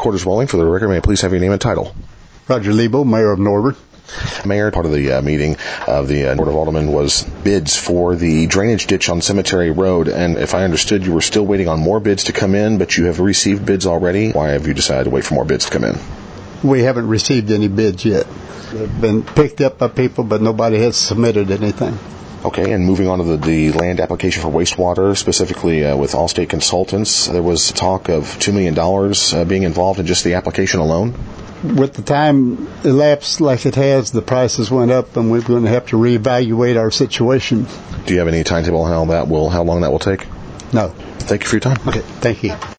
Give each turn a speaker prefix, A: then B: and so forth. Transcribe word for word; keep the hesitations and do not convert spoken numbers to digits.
A: Court is rolling. For the record, may I please have your name and title?
B: Roger Lebo, Mayor of Norwood.
A: Mayor, part of the uh, meeting of the uh, Board of Aldermen was bids for the drainage ditch on Cemetery Road, and if I understood, you were still waiting on more bids to come in, but you have received bids already. Why have you decided to wait for more bids to come in?
B: We haven't received any bids yet. They've been picked up by people, but nobody has submitted anything.
A: Okay, and moving on to the, the land application for wastewater, specifically uh, with Allstate Consultants, there was talk of two million dollars uh, being involved in just the application alone?
B: With the time elapsed like it has, the prices went up, and we're going to have to reevaluate our situation.
A: Do you have any timetable on how that will, how long that will take?
B: No.
A: Thank you for your time.
B: Okay, thank you.